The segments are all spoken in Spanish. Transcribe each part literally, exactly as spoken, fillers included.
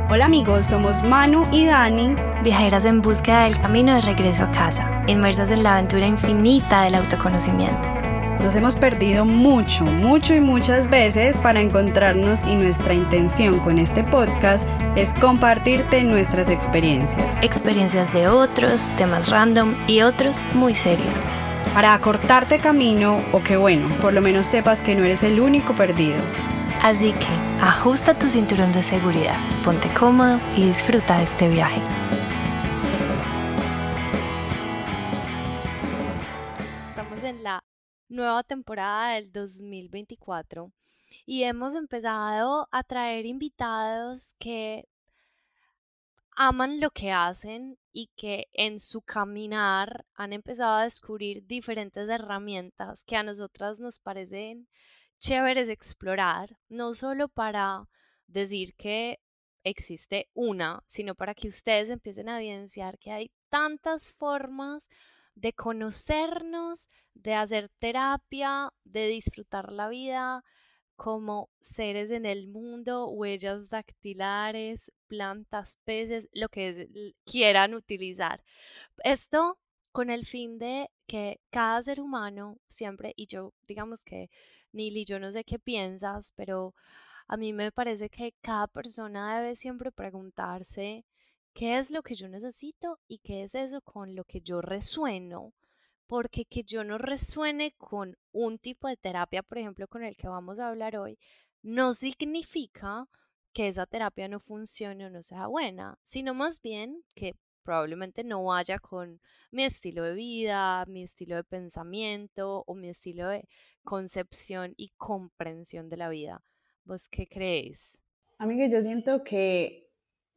Hola amigos, somos Manu y Dani, viajeras en búsqueda del camino de regreso a casa, inmersas en la aventura infinita del autoconocimiento. Nos hemos perdido mucho, mucho y muchas veces para encontrarnos y nuestra intención con este podcast es compartirte nuestras experiencias. Experiencias de otros, temas random y otros muy serios. Para acortarte camino o que bueno, por lo menos sepas que no eres el único perdido. Así que ajusta tu cinturón de seguridad, ponte cómodo y disfruta de este viaje. Estamos en la nueva temporada del dos mil veinticuatro y hemos empezado a traer invitados que aman lo que hacen y que en su caminar han empezado a descubrir diferentes herramientas que a nosotras nos parecen chéveres explorar, no solo para decir que existe una, sino para que ustedes empiecen a evidenciar que hay tantas formas de conocernos, de hacer terapia, de disfrutar la vida como seres en el mundo, huellas dactilares, plantas, peces, lo que es- l- quieran utilizar. Esto con el fin de que cada ser humano siempre, y yo digamos que Nili, yo no sé qué piensas, pero a mí me parece que cada persona debe siempre preguntarse qué es lo que yo necesito y qué es eso con lo que yo resueno, porque que yo no resuene con un tipo de terapia, por ejemplo, con el que vamos a hablar hoy, no significa que esa terapia no funcione o no sea buena, sino más bien que probablemente no vaya con mi estilo de vida, mi estilo de pensamiento o mi estilo de concepción y comprensión de la vida. ¿Vos qué crees? Amiga, yo siento que,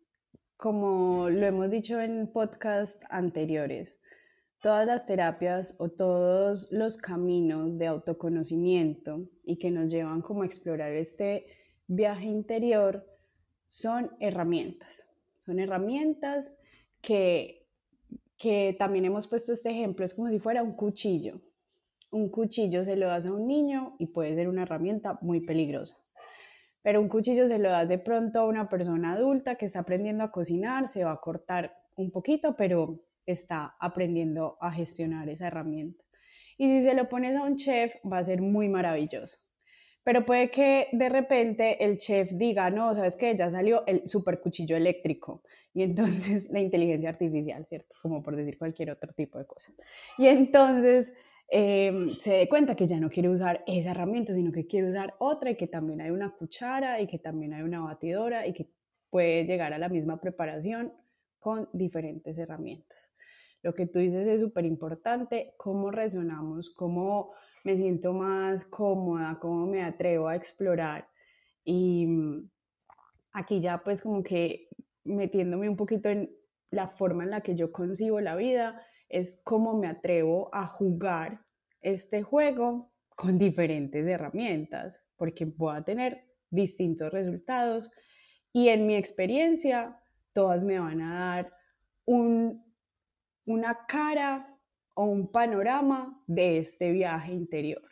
como lo hemos dicho en podcasts anteriores, todas las terapias o todos los caminos de autoconocimiento y que nos llevan como a explorar este viaje interior son herramientas. Son herramientas que, que también hemos puesto este ejemplo, es como si fuera un cuchillo. Un cuchillo se lo das a un niño y puede ser una herramienta muy peligrosa. Pero un cuchillo se lo das de pronto a una persona adulta que está aprendiendo a cocinar, se va a cortar un poquito, pero está aprendiendo a gestionar esa herramienta. Y si se lo pones a un chef, va a ser muy maravilloso. Pero puede que de repente el chef diga, no, sabes que ya salió el super cuchillo eléctrico. Y entonces la inteligencia artificial, ¿cierto? Como por decir cualquier otro tipo de cosa. Y entonces eh, se dé cuenta que ya no quiere usar esa herramienta, sino que quiere usar otra y que también hay una cuchara y que también hay una batidora y que puede llegar a la misma preparación con diferentes herramientas. Lo que tú dices es súper importante, cómo resonamos, cómo me siento más cómoda, cómo me atrevo a explorar. Y aquí ya pues como que metiéndome un poquito en la forma en la que yo concibo la vida, es cómo me atrevo a jugar este juego con diferentes herramientas, porque voy a tener distintos resultados y en mi experiencia todas me van a dar un, una cara o un panorama de este viaje interior.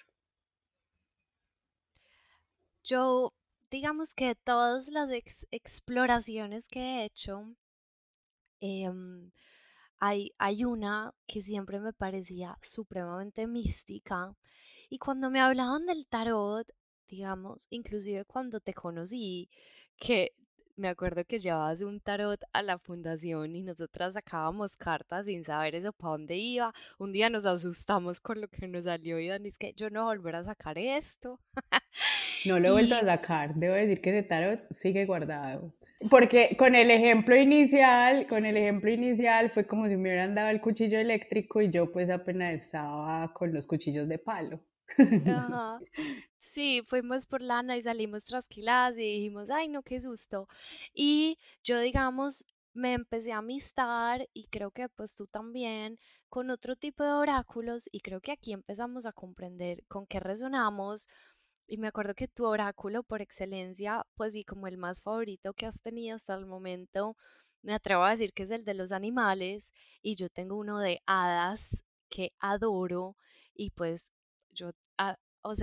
Yo, digamos que todas las ex- exploraciones que he hecho, em, hay, hay una que siempre me parecía supremamente mística y cuando me hablaban del tarot, digamos, inclusive cuando te conocí, que me acuerdo que llevabas un tarot a la fundación y nosotras sacábamos cartas sin saber eso para dónde iba. Un día nos asustamos con lo que nos salió y Dani, es que yo no voy a volver a sacar esto. No lo he vuelto a Y sacar, debo decir que ese tarot sigue guardado. Porque con el ejemplo inicial, con el ejemplo inicial fue como si me hubieran dado el cuchillo eléctrico y yo pues apenas estaba con los cuchillos de palo. ajá. Sí, fuimos por lana y salimos trasquiladas y dijimos, ay, no, qué susto. Y yo, digamos, me empecé a amistar y creo que pues tú también con otro tipo de oráculos y creo que aquí empezamos a comprender con qué resonamos. Y me acuerdo que tu oráculo por excelencia, pues sí, como el más favorito que has tenido hasta el momento, me atrevo a decir que es el de los animales y yo tengo uno de hadas que adoro y pues yo, ah, o sea,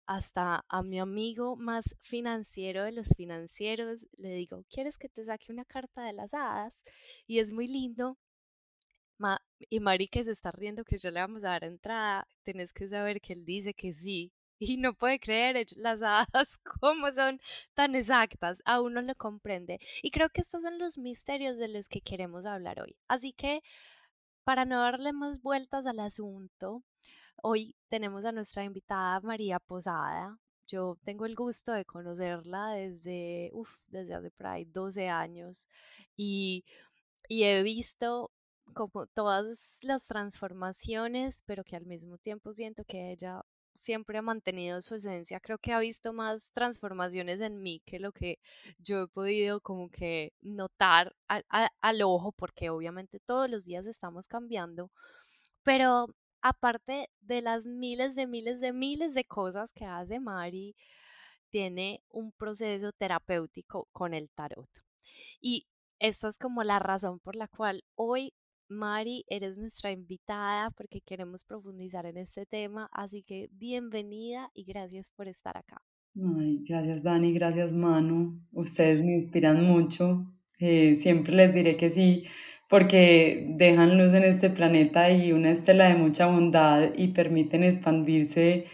hasta a mi amigo más financiero de los financieros, le digo, ¿quieres que te saque una carta de las hadas? Y es muy lindo. Ma- y Mari que se está riendo que yo le vamos a dar entrada, tenés que saber que él dice que sí. Y no puede creer ech- las hadas cómo son tan exactas, aún no lo comprende. Y creo que estos son los misterios de los que queremos hablar hoy. Así que, para no darle más vueltas al asunto, hoy tenemos a nuestra invitada María Posada. Yo tengo el gusto de conocerla desde, uf, desde hace por ahí doce años y, y he visto como todas las transformaciones, pero que al mismo tiempo siento que ella siempre ha mantenido su esencia. Creo que ha visto más transformaciones en mí que lo que yo he podido como que notar al, a- al ojo, porque obviamente todos los días estamos cambiando, pero aparte de las miles de miles de miles de cosas que hace Mari, tiene un proceso terapéutico con el tarot. Y esta es como la razón por la cual hoy, Mari, eres nuestra invitada porque queremos profundizar en este tema. Así que bienvenida y gracias por estar acá. Ay, gracias Dani, gracias Manu. Ustedes me inspiran mucho. Eh, siempre les diré que sí, porque dejan luz en este planeta y una estela de mucha bondad y permiten expandirse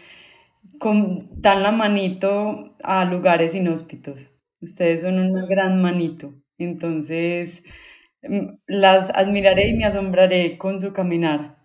con, dan la manito a lugares inhóspitos. Ustedes son una Mm. gran manito. Entonces, mm, las admiraré y me asombraré con su caminar.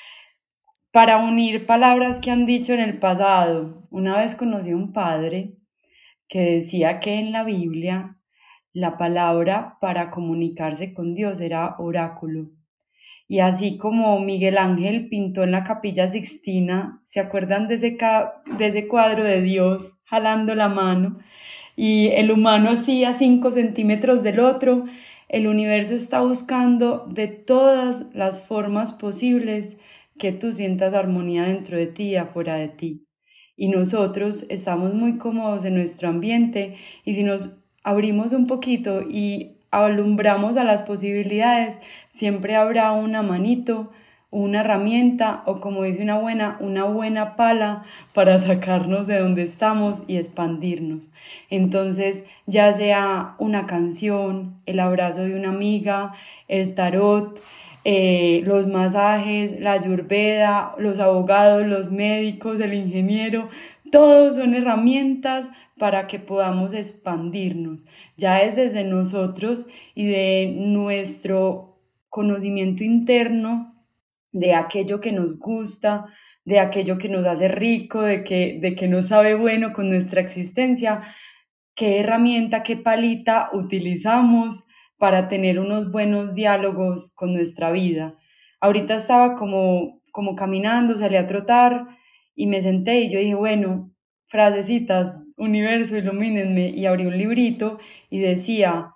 Para unir palabras que han dicho en el pasado, una vez conocí a un padre que decía que en la Biblia la palabra para comunicarse con Dios era oráculo. Y así como Miguel Ángel pintó en la Capilla Sixtina, ¿se acuerdan de ese, ca- de ese cuadro de Dios jalando la mano? Y el humano así a cinco centímetros del otro, el universo está buscando de todas las formas posibles que tú sientas armonía dentro de ti y afuera de ti. Y nosotros estamos muy cómodos en nuestro ambiente y si nos abrimos un poquito y alumbramos a las posibilidades, siempre habrá una manito, una herramienta o como dice una buena, una buena pala para sacarnos de donde estamos y expandirnos. Entonces, ya sea una canción, el abrazo de una amiga, el tarot, eh, los masajes, la ayurveda, los abogados, los médicos, el ingeniero, todos son herramientas para que podamos expandirnos. Ya es desde nosotros y de nuestro conocimiento interno de aquello que nos gusta, de aquello que nos hace rico, de que, de que nos sabe bueno con nuestra existencia, qué herramienta, qué palita utilizamos para tener unos buenos diálogos con nuestra vida. Ahorita estaba como, como caminando, salí a trotar y me senté y yo dije, bueno, frasecitas, universo, ilumínenme, y abrí un librito y decía,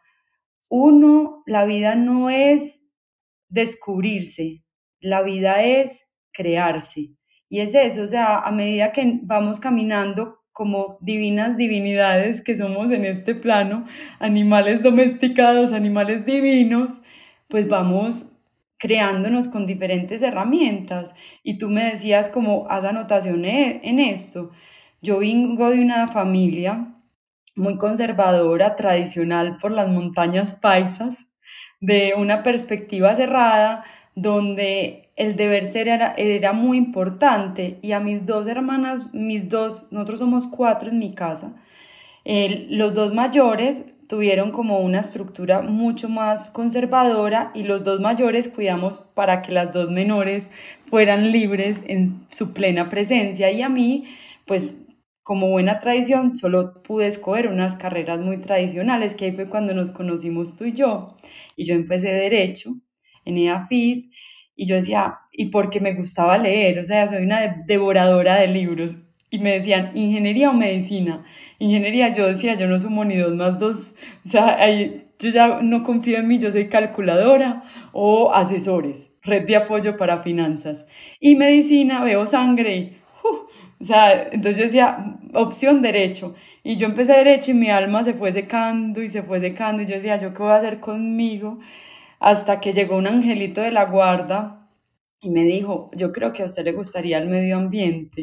uno, la vida no es descubrirse, la vida es crearse. Y es eso, o sea, a medida que vamos caminando como divinas divinidades que somos en este plano, animales domesticados, animales divinos, pues vamos creándonos con diferentes herramientas. Y tú me decías como, haz anotaciones en esto. Yo vengo de una familia muy conservadora, tradicional por las montañas paisas, de una perspectiva cerrada, donde el deber ser era, era muy importante. Y a mis dos hermanas, mis dos, nosotros somos cuatro en mi casa, eh, los dos mayores tuvieron como una estructura mucho más conservadora y los dos mayores cuidamos para que las dos menores fueran libres en su plena presencia y a mí, pues como buena tradición, solo pude escoger unas carreras muy tradicionales, que ahí fue cuando nos conocimos tú y yo. Y yo empecé derecho en EAFIT y yo decía, y porque me gustaba leer, o sea, soy una de- devoradora de libros. Y me decían, ¿ingeniería o medicina? Ingeniería, yo decía, yo no sumo ni dos más dos, o sea, ahí, yo ya no confío en mí, yo soy calculadora o asesores, red de apoyo para finanzas. Y medicina, veo sangre y, ¡uh! O sea, entonces yo decía, opción derecho. Y yo empecé derecho y mi alma se fue secando y se fue secando y yo decía, ¿yo qué voy a hacer conmigo? Hasta que llegó un angelito de la guarda y me dijo, yo creo que a usted le gustaría el medio ambiente.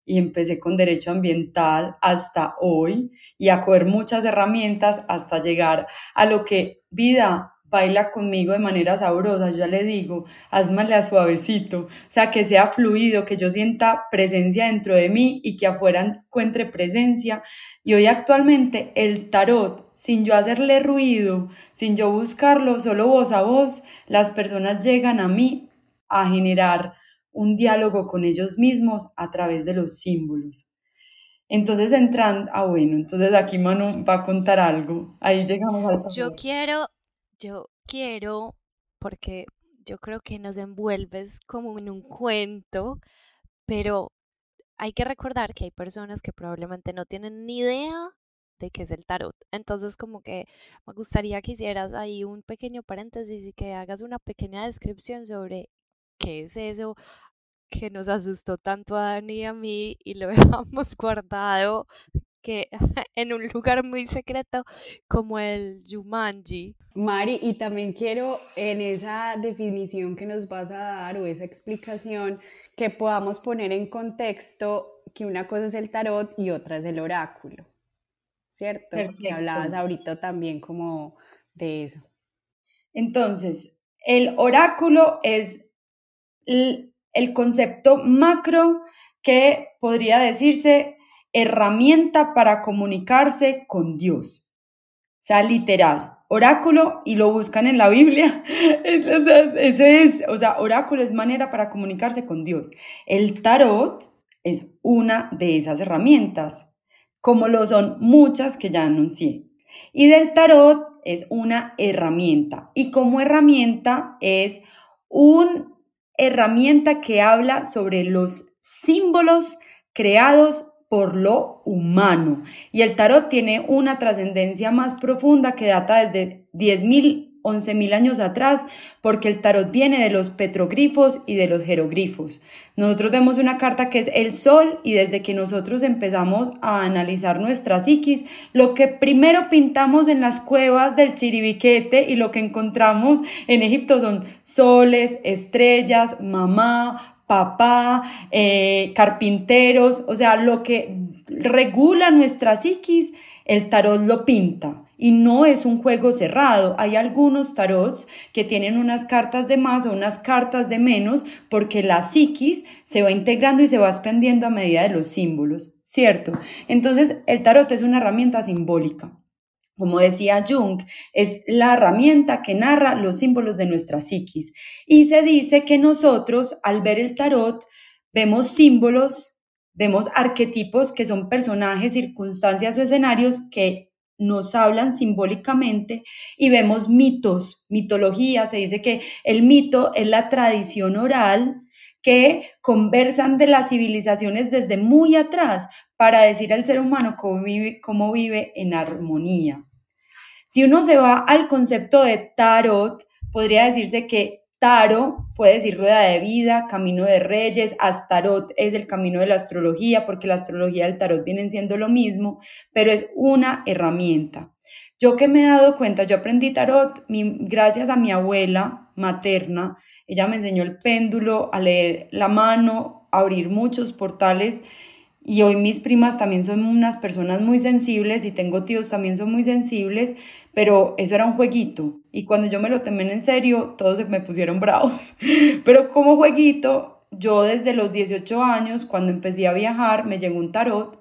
y empecé con derecho ambiental hasta hoy y a coger muchas herramientas hasta llegar a lo que vida baila conmigo de manera sabrosa. Yo ya le digo, hazmale a suavecito, o sea, que sea fluido, que yo sienta presencia dentro de mí y que afuera encuentre presencia. Y hoy actualmente el tarot, sin yo hacerle ruido, sin yo buscarlo, solo voz a voz, las personas llegan a mí a generar un diálogo con ellos mismos a través de los símbolos. Entonces entrando, ah bueno, entonces aquí Manu va a contar algo. Ahí llegamos al Yo pasado. quiero, yo quiero, porque yo creo que nos envuelves como en un cuento, pero hay que recordar que hay personas que probablemente no tienen ni idea de qué es el tarot. Entonces, como que me gustaría que hicieras ahí un pequeño paréntesis y que hagas una pequeña descripción sobre qué es eso que nos asustó tanto a Dani y a mí y lo dejamos guardado que en un lugar muy secreto como el Jumanji. Mari, y también quiero en esa definición que nos vas a dar o esa explicación que podamos poner en contexto que una cosa es el tarot y otra es el oráculo, ¿cierto? Que hablabas Perfecto. ahorita también como de eso. Entonces, el oráculo es el, el concepto macro que podría decirse herramienta para comunicarse con Dios. O sea, literal, oráculo, y lo buscan en la Biblia. O sea, eso es, o sea, oráculo es manera para comunicarse con Dios. El tarot es una de esas herramientas, como lo son muchas que ya anuncié. Y del tarot es una herramienta, y como herramienta es una herramienta que habla sobre los símbolos creados por lo humano. Y el tarot tiene una trascendencia más profunda que data desde diez mil, once mil años atrás, porque el tarot viene de los petroglifos y de los jeroglifos. Nosotros vemos una carta que es el sol, y desde que nosotros empezamos a analizar nuestra psiquis, lo que primero pintamos en las cuevas del Chiribiquete y lo que encontramos en Egipto son soles, estrellas, mamá, papá, eh, carpinteros, o sea, lo que regula nuestra psiquis, el tarot lo pinta. Y no es un juego cerrado. Hay algunos tarots que tienen unas cartas de más o unas cartas de menos porque la psiquis se va integrando y se va expandiendo a medida de los símbolos, ¿cierto? Entonces, el tarot es una herramienta simbólica. Como decía Jung, es la herramienta que narra los símbolos de nuestra psiquis. Y se dice que nosotros, al ver el tarot, vemos símbolos, vemos arquetipos que son personajes, circunstancias o escenarios que nos hablan simbólicamente, y vemos mitos, mitología. Se dice que el mito es la tradición oral que conversan de las civilizaciones desde muy atrás para decir al ser humano cómo vive, cómo vive en armonía. Si uno se va al concepto de tarot, podría decirse que Taro puede decir rueda de vida, camino de reyes, Astarot es el camino de la astrología, porque la astrología y el tarot vienen siendo lo mismo, pero es una herramienta. Yo que me he dado cuenta, yo aprendí tarot mi, gracias a mi abuela materna. Ella me enseñó el péndulo, a leer la mano, a abrir muchos portales. Y hoy mis primas también son unas personas muy sensibles, y tengo tíos también son muy sensibles, pero eso era un jueguito. Y cuando yo me lo tomé en serio, todos se me pusieron bravos. Pero como jueguito, yo desde los dieciocho años, cuando empecé a viajar, me llegó un tarot.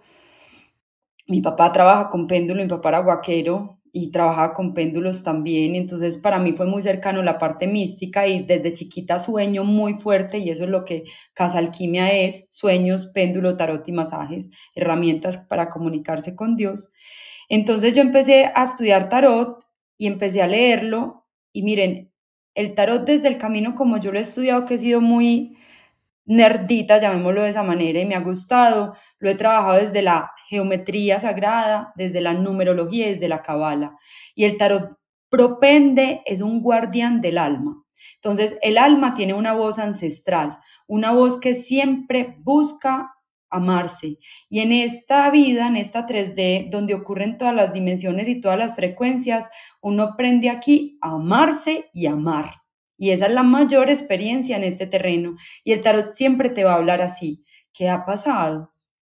Mi papá trabaja con péndulo, mi papá era guaquero y trabajaba con péndulos también, entonces para mí fue muy cercano la parte mística, y desde chiquita sueño muy fuerte, y eso es lo que Casa Alquimia es: sueños, péndulo, tarot y masajes, herramientas para comunicarse con Dios. Entonces yo empecé a estudiar tarot y empecé a leerlo, y miren, el tarot desde el camino como yo lo he estudiado, que he sido muy nerdita, llamémoslo de esa manera, y me ha gustado, lo he trabajado desde la geometría sagrada, desde la numerología y desde la cabala. Y el tarot propende, es un guardián del alma. Entonces, el alma tiene una voz ancestral, una voz que siempre busca amarse. Y en esta vida, en esta tres D, donde ocurren todas las dimensiones y todas las frecuencias, uno aprende aquí a amarse y amar. Y esa es la mayor experiencia en este terreno. Y el tarot siempre te va a hablar así. ¿Qué ha pasado?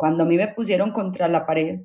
cuando a mí me pusieron contra la pared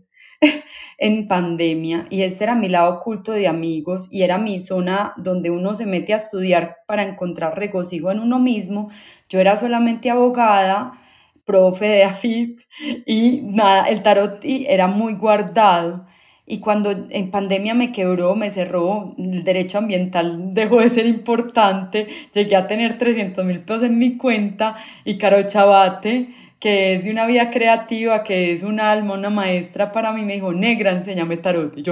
en pandemia y este era mi lado oculto de amigos y era mi zona donde uno se mete a estudiar para encontrar regocijo en uno mismo, yo era solamente abogada, profe de AFIT y nada, el tarot era muy guardado. Y cuando en pandemia me quebró, me cerró, el derecho ambiental dejó de ser importante, llegué a tener trescientos mil pesos en mi cuenta y Caro Chabate, que es de una vida creativa, que es un alma, una maestra para mí, me dijo, negra, enséñame tarot. Y yo,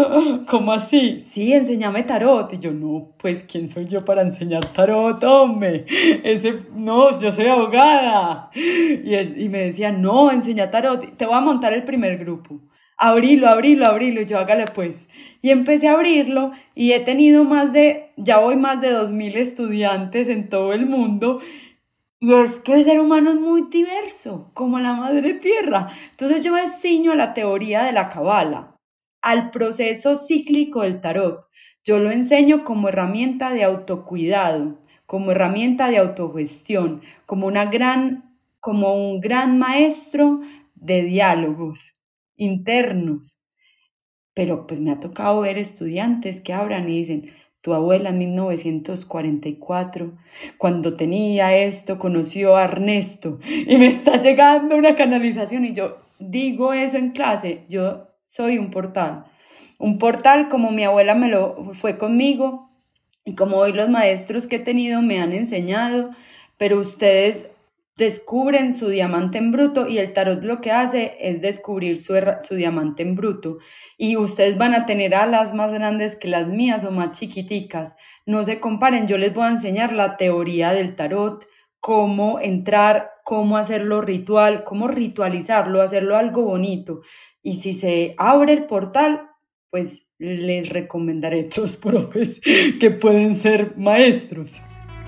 ¿cómo así? Sí, enséñame tarot. Y yo, no, pues, ¿quién soy yo para enseñar tarot, hombre? Ese, no, yo soy abogada. Y, él, y me decía, no, enseña tarot, te voy a montar el primer grupo. Abrilo, abrilo, abrilo, y yo hágale pues. Y empecé a abrirlo y he tenido más de, ya voy más de dos mil estudiantes en todo el mundo. Y es que el ser humano es muy diverso, como la madre tierra. Entonces yo me ciño a la teoría de la cábala, al proceso cíclico del tarot. Yo lo enseño como herramienta de autocuidado, como herramienta de autogestión, como una gran, como un gran maestro de diálogos internos. Pero pues me ha tocado ver estudiantes que abran y dicen, tu abuela en mil novecientos cuarenta y cuatro, cuando tenía esto, conoció a Ernesto y me está llegando una canalización y yo digo eso en clase, yo soy un portal, un portal como mi abuela me lo fue conmigo y como hoy los maestros que he tenido me han enseñado, pero ustedes descubren su diamante en bruto y el tarot lo que hace es descubrir su, su diamante en bruto y ustedes van a tener alas más grandes que las mías o más chiquiticas, no se comparen, yo les voy a enseñar la teoría del tarot, cómo entrar, cómo hacerlo ritual, cómo ritualizarlo, hacerlo algo bonito y si se abre el portal, pues les recomendaré otros profes que pueden ser maestros.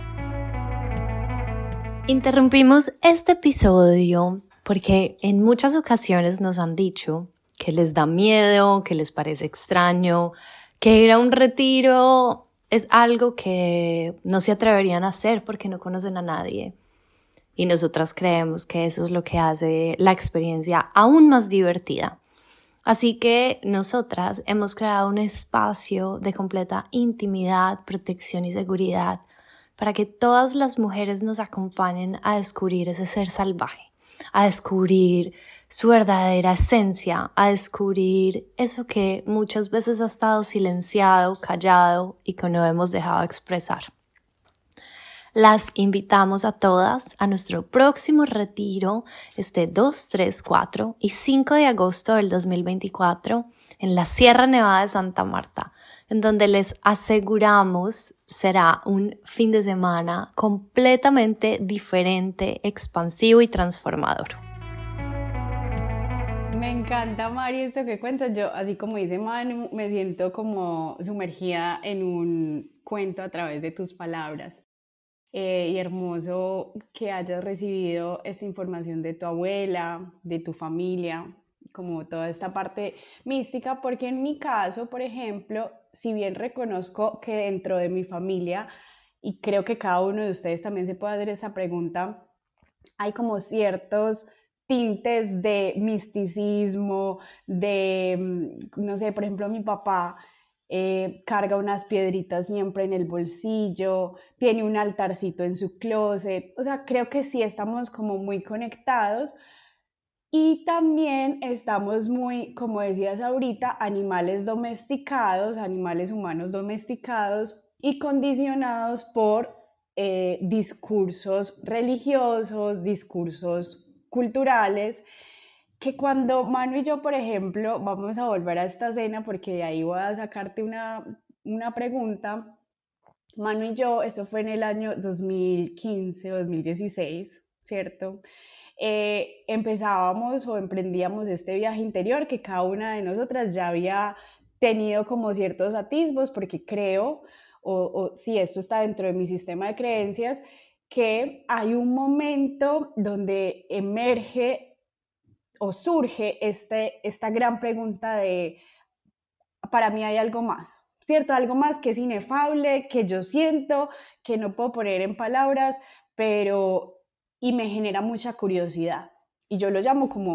Interrumpimos este episodio porque en muchas ocasiones nos han dicho que les da miedo, que les parece extraño, que ir a un retiro es algo que no se atreverían a hacer porque no conocen a nadie. Y nosotras creemos que eso es lo que hace la experiencia aún más divertida. Así que nosotras hemos creado un espacio de completa intimidad, protección y seguridad para que todas las mujeres nos acompañen a descubrir ese ser salvaje, a descubrir su verdadera esencia, a descubrir eso que muchas veces ha estado silenciado, callado y que no hemos dejado expresar. Las invitamos a todas a nuestro próximo retiro este dos, tres, cuatro y cinco de agosto del dos mil veinticuatro en la Sierra Nevada de Santa Marta, en donde les aseguramos será un fin de semana completamente diferente, expansivo y transformador. Me encanta, Mari, esto que cuentas. Yo, así como dice Manu, me siento como sumergida en un cuento a través de tus palabras. Eh, y hermoso que hayas recibido esta información de tu abuela, de tu familia, como toda esta parte mística, porque en mi caso, por ejemplo, si bien reconozco que dentro de mi familia, y creo que cada uno de ustedes también se puede hacer esa pregunta, hay como ciertos tintes de misticismo, de, no sé, por ejemplo, mi papá eh, carga unas piedritas siempre en el bolsillo, tiene un altarcito en su closet, o sea, creo que sí estamos como muy conectados. Y también estamos muy, como decías ahorita, animales domesticados, animales humanos domesticados y condicionados por eh, discursos religiosos, discursos culturales, que cuando Manu y yo, por ejemplo, vamos a volver a esta cena porque de ahí voy a sacarte una, una pregunta. Manu y yo, eso fue en el año dos mil quince, dos mil dieciséis, ¿cierto? Eh, empezábamos o emprendíamos este viaje interior que cada una de nosotras ya había tenido como ciertos atisbos, porque creo, o, o si esto está dentro de mi sistema de creencias, que hay un momento donde emerge o surge este, esta gran pregunta de, para mí hay algo más, ¿cierto? Algo más que es inefable, que yo siento, que no puedo poner en palabras, pero y me genera mucha curiosidad. Y yo lo llamo como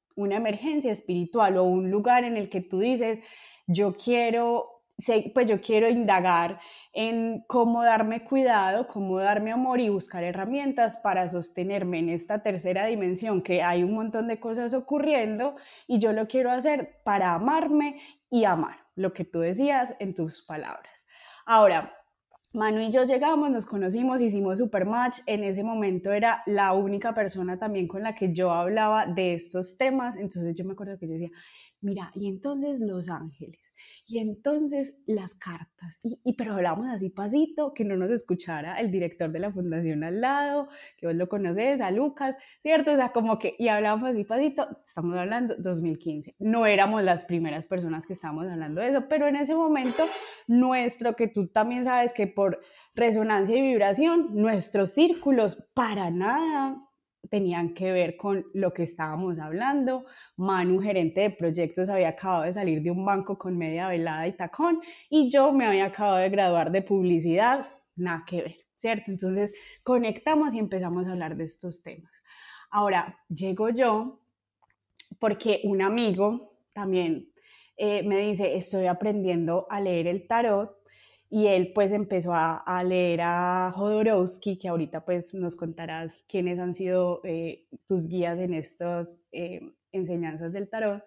una emergencia espiritual o un lugar en el que tú dices, yo quiero, pues yo quiero indagar en cómo darme cuidado, cómo darme amor y buscar herramientas para sostenerme en esta tercera dimensión, que hay un montón de cosas ocurriendo y yo lo quiero hacer para amarme y amar, lo que tú decías en tus palabras. Ahora, Manu y yo llegamos, nos conocimos, hicimos super match. En ese momento era la única persona también con la que yo hablaba de estos temas. Entonces yo me acuerdo que yo decía, mira, y entonces los ángeles, y entonces las cartas, y, y pero hablábamos así pasito, que no nos escuchara el director de la fundación al lado, que vos lo conoces, a Lucas, ¿cierto? O sea, como que, y hablábamos así pasito, estamos hablando dos mil quince, no éramos las primeras personas que estábamos hablando de eso, pero en ese momento nuestro, que tú también sabes que por resonancia y vibración, nuestros círculos para nada tenían que ver con lo que estábamos hablando. Manu, gerente de proyectos, había acabado de salir de un banco con media velada y tacón, y yo me había acabado de graduar de publicidad, nada que ver, ¿cierto? Entonces conectamos y empezamos a hablar de estos temas. Ahora, llego yo porque un amigo también eh, me dice, estoy aprendiendo a leer el tarot, y él pues empezó a, a leer a Jodorowsky, que ahorita pues nos contarás quiénes han sido eh, tus guías en estas eh, enseñanzas del tarot,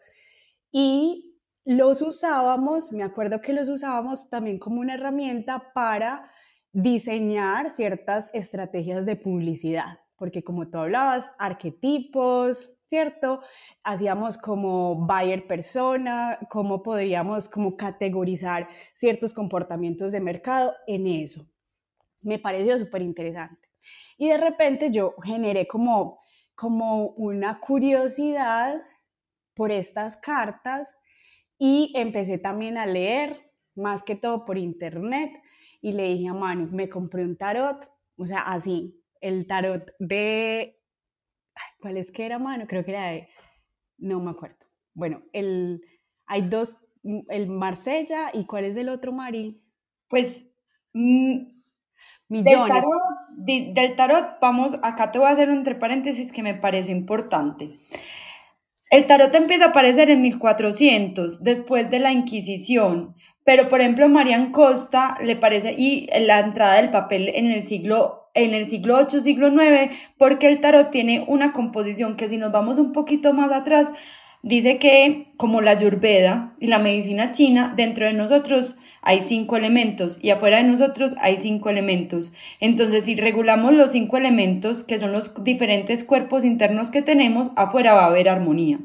y los usábamos, me acuerdo que los usábamos también como una herramienta para diseñar ciertas estrategias de publicidad, porque como tú hablabas, arquetipos, ¿cierto? Hacíamos como buyer persona, cómo podríamos como categorizar ciertos comportamientos de mercado en eso. Me pareció súper interesante. Y de repente yo generé como, como una curiosidad por estas cartas y empecé también a leer, más que todo por internet, y le dije a Manu, me compré un tarot, o sea, así, el tarot de... ¿Cuál es que era, Manu? Creo que era de... No me acuerdo. Bueno, el, hay dos, el Marsella, ¿y cuál es el otro, Mari? Pues... Mmm, millones. Del tarot, de, del tarot, vamos, acá te voy a hacer un entre paréntesis que me parece importante. El tarot empieza a aparecer en mil cuatrocientos, después de la Inquisición, pero por ejemplo Marian Costa le parece, y la entrada del papel en el siglo, en el siglo ocho, siglo nueve, porque el tarot tiene una composición que si nos vamos un poquito más atrás, dice que como la Ayurveda y la medicina china, dentro de nosotros hay cinco elementos y afuera de nosotros hay cinco elementos. Entonces, si regulamos los cinco elementos, que son los diferentes cuerpos internos que tenemos, afuera va a haber armonía.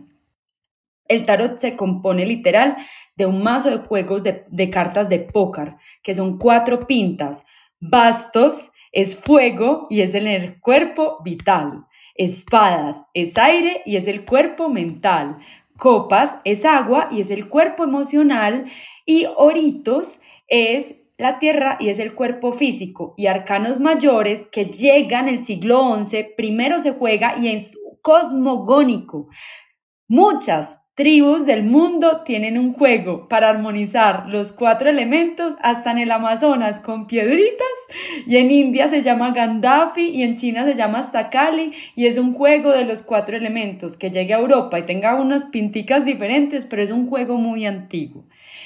El tarot se compone literal de un mazo de juegos de, de cartas de póker, que son cuatro pintas. Bastos es fuego y es el cuerpo vital. Espadas es aire y es el cuerpo mental. Copas es agua y es el cuerpo emocional. Y oritos es la tierra y es el cuerpo físico. Y arcanos mayores que llegan el siglo once, primero se juega y es cosmogónico. Muchas tribus del mundo tienen un juego para armonizar los cuatro elementos, hasta en el Amazonas con piedritas, y en India se llama Gandafi y en China se llama Stakali, y es un juego de los cuatro elementos que llegue a Europa y tenga unas pinticas diferentes, pero es un juego muy antiguo.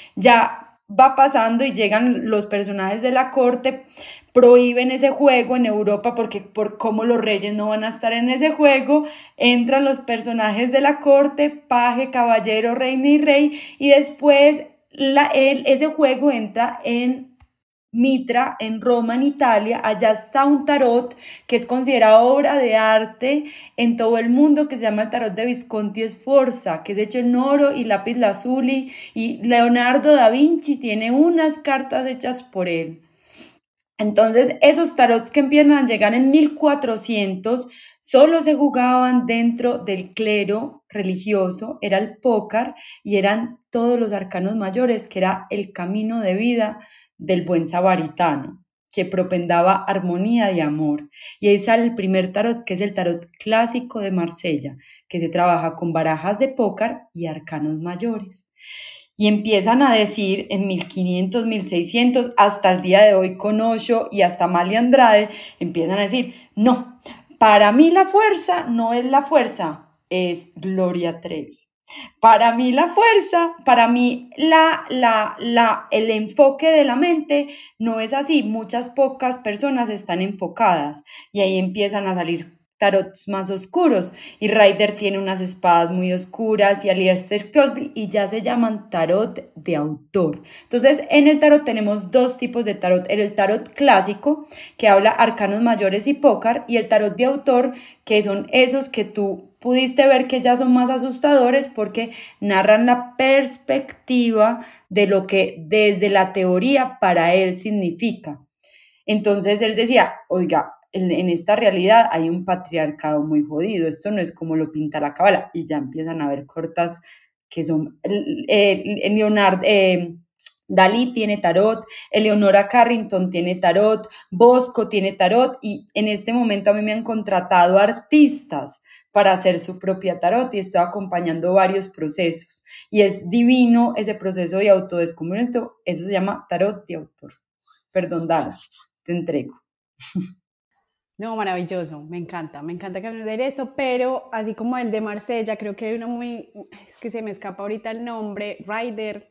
Ya va pasando y llegan los personajes de la corte, prohíben ese juego en Europa porque por cómo los reyes no van a estar en ese juego, entran los personajes de la corte, paje, caballero, reina y rey, y después la, el, ese juego entra en Mitra, en Roma, en Italia. Allá está un tarot que es considerado obra de arte en todo el mundo, que se llama el tarot de Visconti Sforza, que es hecho en oro y lápiz lazuli, y Leonardo da Vinci tiene unas cartas hechas por él. Entonces, esos tarots que empiezan a llegar en mil cuatrocientos solo se jugaban dentro del clero religioso, era el póker y eran todos los arcanos mayores, que era el camino de vida del buen samaritano, que propendaba armonía y amor. Y ahí sale el primer tarot, que es el tarot clásico de Marsella, que se trabaja con barajas de póker y arcanos mayores. Y empiezan a decir en mil quinientos, mil seiscientos, hasta el día de hoy con Osho y hasta Amalia Andrade, empiezan a decir, no, para mí la fuerza no es la fuerza, es Gloria Trevi. Para mí la fuerza, para mí la, la, la, el enfoque de la mente no es así. Muchas pocas personas están enfocadas y ahí empiezan a salir tarots más oscuros, y Rider tiene unas espadas muy oscuras y Aleister Crowley, y ya se llaman tarot de autor. Entonces en el tarot tenemos dos tipos de tarot: el tarot clásico, que habla arcanos mayores y pócar, y el tarot de autor, que son esos que tú pudiste ver que ya son más asustadores porque narran la perspectiva de lo que desde la teoría para él significa. Entonces él decía, oiga, en, en esta realidad hay un patriarcado muy jodido, esto no es como lo pinta la cábala, y ya empiezan a ver cortas que son, eh, Leonard, eh, Dalí tiene tarot, Eleonora Carrington tiene tarot, Bosco tiene tarot, y en este momento a mí me han contratado artistas para hacer su propia tarot y estoy acompañando varios procesos, y es divino ese proceso de autodescubrimiento. Eso se llama tarot de autor. Perdón, Dala, te entrego. No, maravilloso, me encanta, me encanta que hables de eso, pero así como el de Marsella, creo que hay uno muy, es que se me escapa ahorita el nombre, Rider.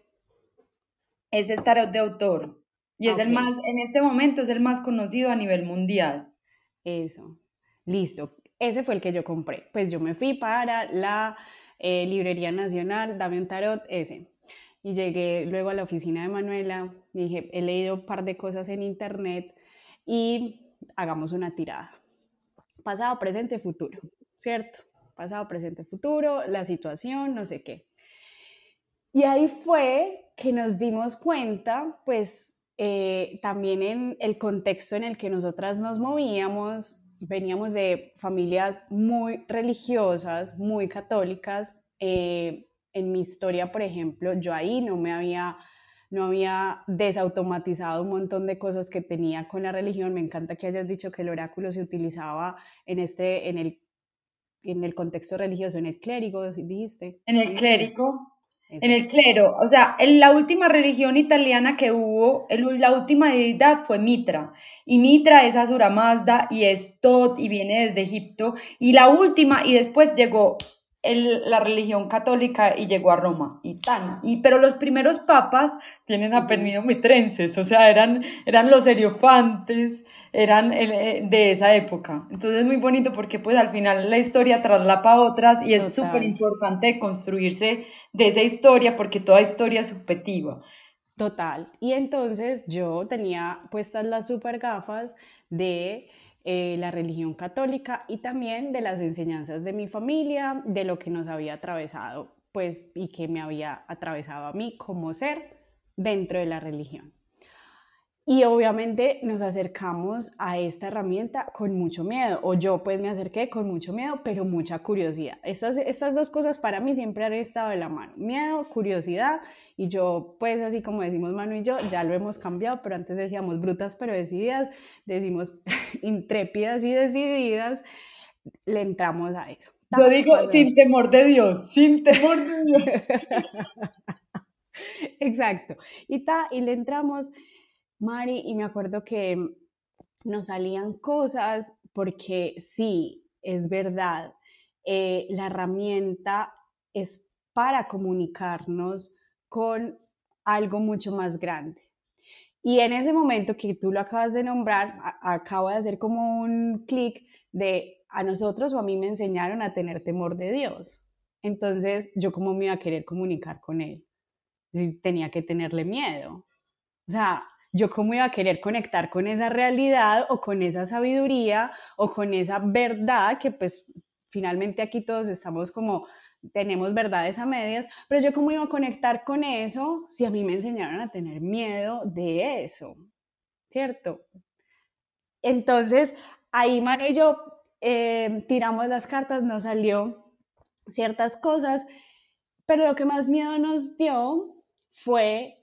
Ese es tarot de autor y es Okay. el más, en este momento es el más conocido a nivel mundial. Eso, listo, ese fue el que yo compré. Pues yo me fui para la eh, Librería Nacional, dame un tarot, ese. Y llegué luego a la oficina de Manuela, dije, he leído un par de cosas en internet y hagamos una tirada. Pasado, presente, futuro, ¿cierto? Pasado, presente, futuro, la situación, no sé qué. Y ahí fue que nos dimos cuenta, pues, eh, también en el contexto en el que nosotras nos movíamos, veníamos de familias muy religiosas, muy católicas. Eh, en mi historia, por ejemplo, yo ahí no me había, no había desautomatizado un montón de cosas que tenía con la religión. Me encanta que hayas dicho que el oráculo se utilizaba en, este, en, el, en el contexto religioso, en el clérigo, dijiste. En el clérigo. Eso. En el clero, o sea, en la última religión italiana que hubo, el, la última deidad fue Mitra, y Mitra es Asura Mazda y es Tot y viene desde Egipto, y la última, y después llegó el, la religión católica y llegó a Roma, y tan, y, pero los primeros papas tienen apellido mitrenses, o sea, eran, eran los seriofantes, eran el, de esa época. Entonces es muy bonito porque pues al final la historia traslapa a otras y es súper importante construirse de esa historia porque toda historia es subjetiva. Total. Y entonces yo tenía puestas las super gafas de eh, la religión católica y también de las enseñanzas de mi familia, de lo que nos había atravesado, pues, y que me había atravesado a mí como ser dentro de la religión. Y obviamente nos acercamos a esta herramienta con mucho miedo, o yo pues me acerqué con mucho miedo, pero mucha curiosidad. Estas, estas dos cosas para mí siempre han estado de la mano, miedo, curiosidad, y yo pues así como decimos Manu y yo, ya lo hemos cambiado, pero antes decíamos brutas pero decididas, decimos intrépidas y decididas, le entramos a eso. Yo digo pasó. Sin temor de Dios, sin temor de Dios. Exacto, y, ta, y le entramos... Mari, y me acuerdo que nos salían cosas porque sí, es verdad, eh, la herramienta es para comunicarnos con algo mucho más grande. Y en ese momento que tú lo acabas de nombrar, a, acabo de hacer como un clic de a nosotros o a mí me enseñaron a tener temor de Dios. Entonces, ¿yo cómo me iba a querer comunicar con Él? Tenía que tenerle miedo. O sea, yo cómo iba a querer conectar con esa realidad o con esa sabiduría o con esa verdad que pues finalmente aquí todos estamos como, tenemos verdades a medias, pero yo cómo iba a conectar con eso si a mí me enseñaron a tener miedo de eso, ¿cierto? Entonces, ahí Manu y yo eh, tiramos las cartas, nos salió ciertas cosas, pero lo que más miedo nos dio fue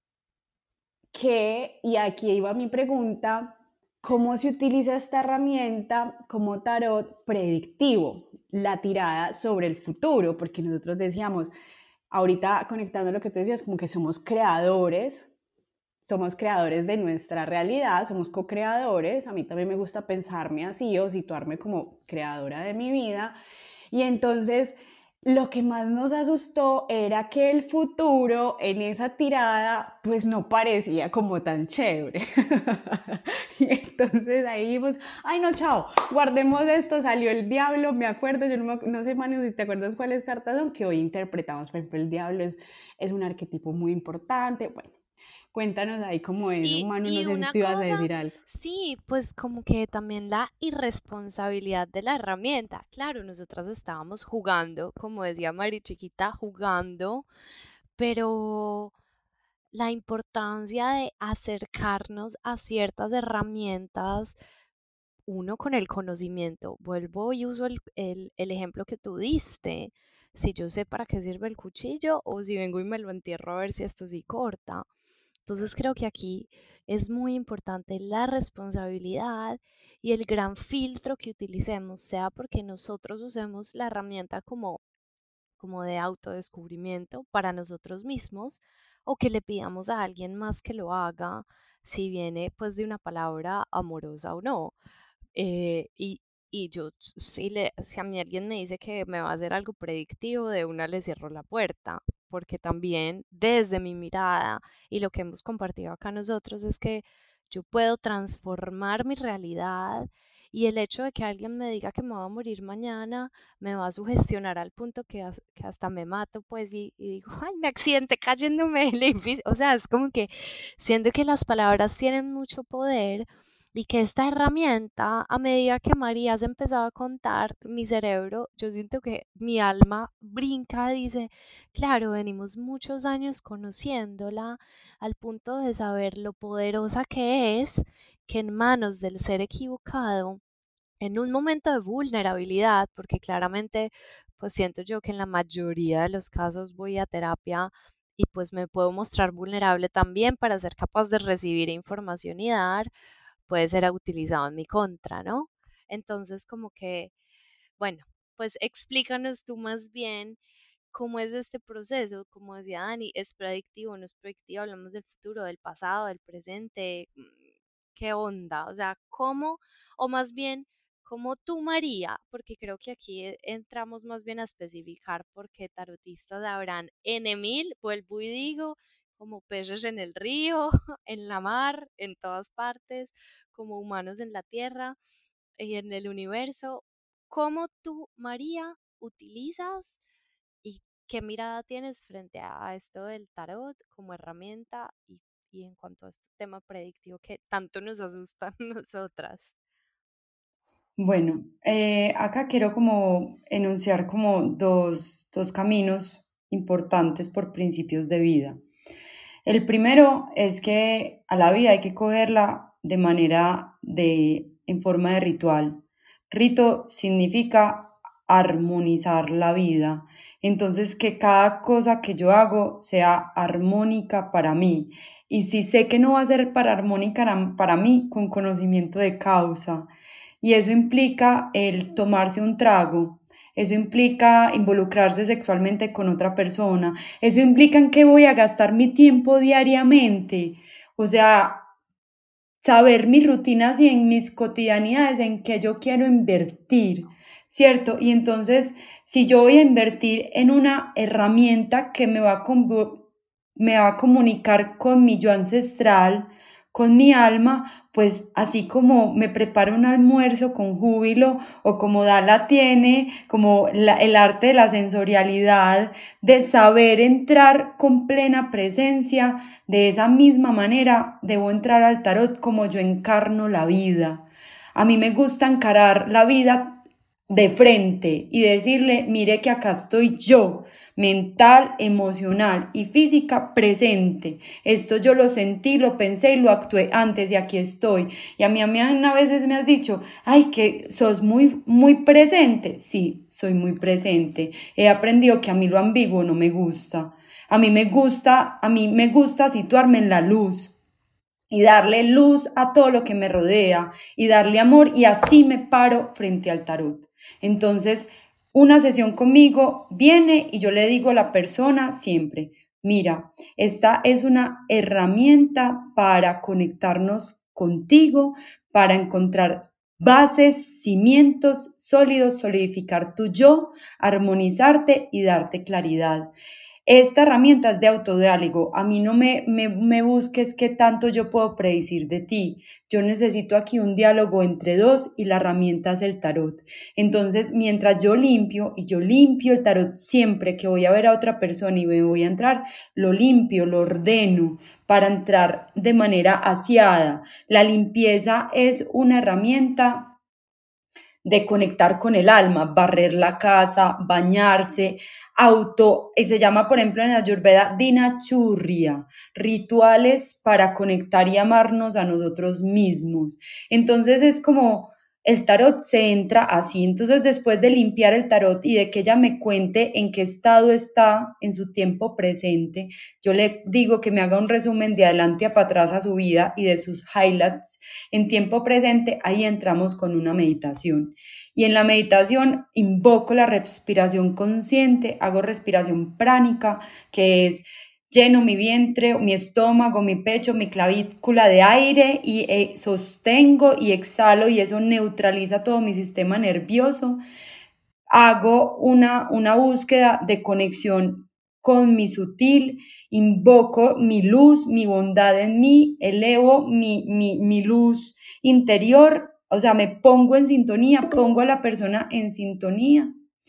que, y aquí iba mi pregunta, ¿cómo se utiliza esta herramienta como tarot predictivo? La tirada sobre el futuro, porque nosotros decíamos, ahorita conectando lo que tú decías, como que somos creadores, somos creadores de nuestra realidad, somos co-creadores, a mí también me gusta pensarme así o situarme como creadora de mi vida, Y entonces lo que más nos asustó era que el futuro en esa tirada pues no parecía como tan chévere. Y entonces ahí dijimos, ay no, chao, guardemos esto, salió el diablo, me acuerdo, yo no, me, no sé Manu si te acuerdas cuáles cartas son, que hoy interpretamos, por ejemplo el diablo es, es un arquetipo muy importante, bueno. Cuéntanos ahí cómo eso, Y, Manu, no y sé si una tú ibas a cosa, decir algo. sí, pues como que también la irresponsabilidad de la herramienta. Claro, nosotras estábamos jugando, como decía Mari Chiquita, jugando, pero la importancia de acercarnos a ciertas herramientas, uno con el conocimiento. Vuelvo y uso el, el, el ejemplo que tú diste. Si yo sé para qué sirve el cuchillo o si vengo y me lo entierro a ver si esto sí corta. Entonces creo que aquí es muy importante la responsabilidad y el gran filtro que utilicemos, sea porque nosotros usemos la herramienta como, como de autodescubrimiento para nosotros mismos o que le pidamos a alguien más que lo haga, si viene pues de una palabra amorosa o no. Eh, y, y yo, si, le, si a mí alguien me dice que me va a hacer algo predictivo, de una le cierro la puerta, porque también desde mi mirada y lo que hemos compartido acá nosotros es que yo puedo transformar mi realidad y el hecho de que alguien me diga que me va a morir mañana me va a sugestionar al punto que, as- que hasta me mato, pues, y, y digo, ay, me accidenté cayéndome del edificio. O sea, es como que siento que las palabras tienen mucho poder y que esta herramienta, a medida que María se empezaba a contar, mi cerebro, yo siento que mi alma brinca, dice, claro, venimos muchos años conociéndola al punto de saber lo poderosa que es, que en manos del ser equivocado, en un momento de vulnerabilidad, porque claramente, pues siento yo que en la mayoría de los casos voy a terapia y pues me puedo mostrar vulnerable también para ser capaz de recibir información y dar, puede ser utilizado en mi contra, ¿no? Entonces, como que, bueno, pues explícanos tú más bien cómo es este proceso, como decía Dani, es predictivo, no es predictivo, hablamos del futuro, del pasado, del presente, mm, ¿qué onda? O sea, ¿cómo, o más bien, cómo tú, María, porque creo que aquí eh, entramos más bien a especificar porque tarotistas habrán N mil, vuelvo y digo, como peces en el río, en la mar, en todas partes, como humanos en la tierra y en el universo. ¿Cómo tú, María, utilizas y qué mirada tienes frente a esto del tarot como herramienta y, y en cuanto a este tema predictivo que tanto nos asusta a nosotras? Bueno, eh, acá quiero como enunciar como dos, dos caminos importantes por principios de vida. El primero es que a la vida hay que cogerla de manera de, en forma de ritual. Rito significa armonizar la vida. Entonces, que cada cosa que yo hago sea armónica para mí. Y si sé que no va a ser para armónica para mí, con conocimiento de causa. Y eso implica el tomarse un trago. Eso implica involucrarse sexualmente con otra persona. Eso implica en qué voy a gastar mi tiempo diariamente. O sea, saber mis rutinas y en mis cotidianidades en qué yo quiero invertir, ¿cierto? Y entonces, si yo voy a invertir en una herramienta que me va a, me va a comunicar con mi yo ancestral, con mi alma, pues así como me preparo un almuerzo con júbilo o como Dala tiene, como la, el arte de la sensorialidad, de saber entrar con plena presencia, de esa misma manera debo entrar al tarot como yo encarno la vida. A mí me gusta encarar la vida de frente y decirle, mire que acá estoy yo, mental, emocional y física presente. Esto yo lo sentí, lo pensé y lo actué antes y aquí estoy. Y a mí, a mí a veces me has dicho, ay, que sos muy, muy presente. Sí, soy muy presente. He aprendido que a mí lo ambiguo no me gusta. A mí me gusta, a mí me gusta situarme en la luz y darle luz a todo lo que me rodea y darle amor y así me paro frente al tarot. Entonces, una sesión conmigo viene y yo le digo a la persona siempre, mira, esta es una herramienta para conectarnos contigo, para encontrar bases, cimientos sólidos, solidificar tu yo, armonizarte y darte claridad. Esta herramienta es de autodiálogo. A mí no me, me, me busques qué tanto yo puedo predecir de ti. Yo necesito aquí un diálogo entre dos y la herramienta es el tarot. Entonces, mientras yo limpio, y yo limpio el tarot siempre que voy a ver a otra persona y me voy a entrar, lo limpio, lo ordeno para entrar de manera aseada. La limpieza es una herramienta de conectar con el alma, barrer la casa, bañarse, auto, y se llama, por ejemplo, en Ayurveda, dinachurria, rituales para conectar y amarnos a nosotros mismos. Entonces es como el tarot se entra así. Entonces, después de limpiar el tarot y de que ella me cuente en qué estado está en su tiempo presente, yo le digo que me haga un resumen de adelante a para atrás a su vida y de sus highlights en tiempo presente. Ahí entramos con una meditación. Y en la meditación invoco la respiración consciente, hago respiración pránica, que es lleno mi vientre, mi estómago, mi pecho, mi clavícula de aire y eh, sostengo y exhalo y eso neutraliza todo mi sistema nervioso. Hago una, una búsqueda de conexión con mi sutil, invoco mi luz, mi bondad en mí, elevo mi, mi, mi luz interior, o sea, me pongo en sintonía, pongo a la persona en sintonía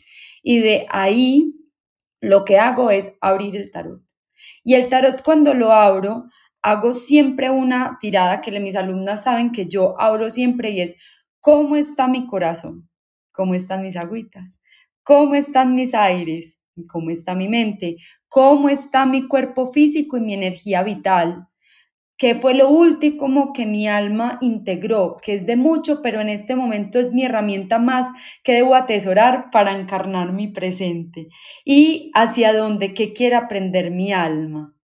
y de ahí lo que hago es abrir el tarot. Y el tarot cuando lo abro, hago siempre una tirada que mis alumnas saben que yo abro siempre y es ¿cómo está mi corazón? ¿Cómo están mis agüitas? ¿Cómo están mis aires? ¿Cómo está mi mente? ¿Cómo está mi cuerpo físico y mi energía vital? ¿Qué fue lo último que mi alma integró? Que es de mucho, pero en este momento es mi herramienta más que debo atesorar para encarnar mi presente. Y hacia dónde, qué quiere aprender mi alma.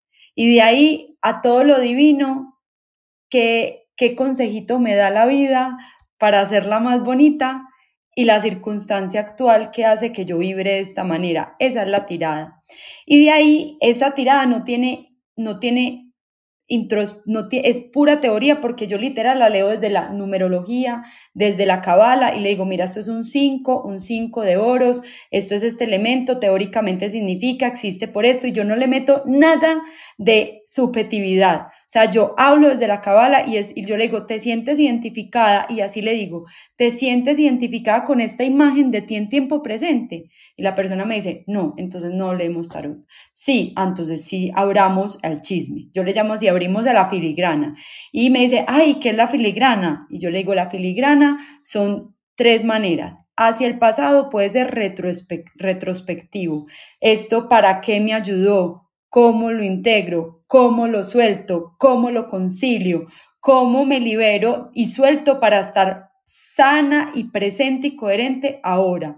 Y de ahí a todo lo divino, qué, qué consejito me da la vida para hacerla más bonita y la circunstancia actual que hace que yo vibre de esta manera. Esa es la tirada. Y de ahí esa tirada no tiene, no tiene Intros, no es pura teoría porque yo literal la leo desde la numerología, desde la cábala y le digo, mira, esto es un cinco, un cinco de oros, esto es este elemento, teóricamente significa, existe por esto y yo no le meto nada de subjetividad. O sea, yo hablo desde la cábala y, es, y yo le digo, ¿te sientes identificada? Y así le digo, ¿te sientes identificada con esta imagen de ti en tiempo presente? Y la persona me dice, no, entonces no leemos tarot. Sí, entonces sí, abramos al chisme. Yo le llamo así, abrimos a la filigrana. Y me dice, ay, ¿qué es la filigrana? Y yo le digo, la filigrana son tres maneras. Hacia el pasado puede ser retrospectivo. ¿Esto para qué me ayudó? ¿Cómo lo integro? ¿Cómo lo suelto? ¿Cómo lo concilio? ¿Cómo me libero y suelto para estar sana y presente y coherente ahora?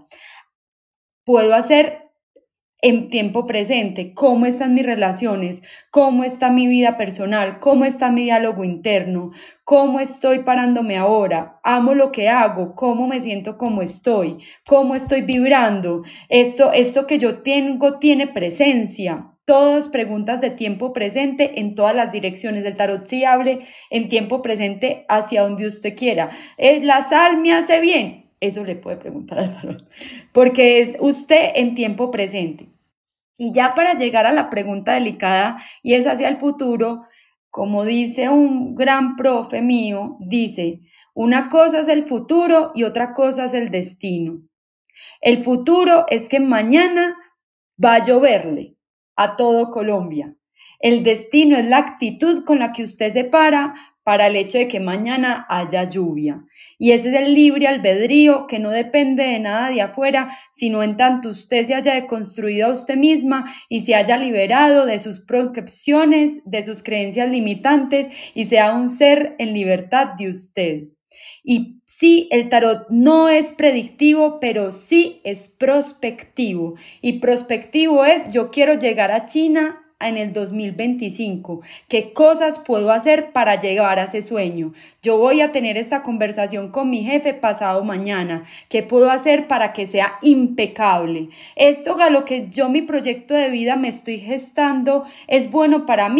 Puedo hacer en tiempo presente, cómo están mis relaciones, cómo está mi vida personal, cómo está mi diálogo interno, cómo estoy parándome ahora, amo lo que hago, cómo me siento como estoy, cómo estoy vibrando, esto, esto que yo tengo tiene presencia. Todas preguntas de tiempo presente en todas las direcciones. El tarot sí hable en tiempo presente hacia donde usted quiera. ¿La sal me hace bien? Eso le puede preguntar al tarot, porque es usted en tiempo presente. Y ya para llegar a la pregunta delicada, y es hacia el futuro, como dice un gran profe mío, dice, una cosa es el futuro y otra cosa es el destino. El futuro es que mañana va a lloverle a todo Colombia. El destino es la actitud con la que usted se para para el hecho de que mañana haya lluvia. Y ese es el libre albedrío que no depende de nada de afuera, sino en tanto usted se haya deconstruido a usted misma y se haya liberado de sus preconcepciones, de sus creencias limitantes y sea un ser en libertad de usted. Y sí, el tarot no es predictivo, pero sí es prospectivo. Y prospectivo es, yo quiero llegar a China en el dos mil veinticinco. ¿Qué cosas puedo hacer para llegar a ese sueño? Yo voy a tener esta conversación con mi jefe pasado mañana. ¿Qué puedo hacer para que sea impecable? Esto a lo que yo mi proyecto de vida me estoy gestando es bueno para mí.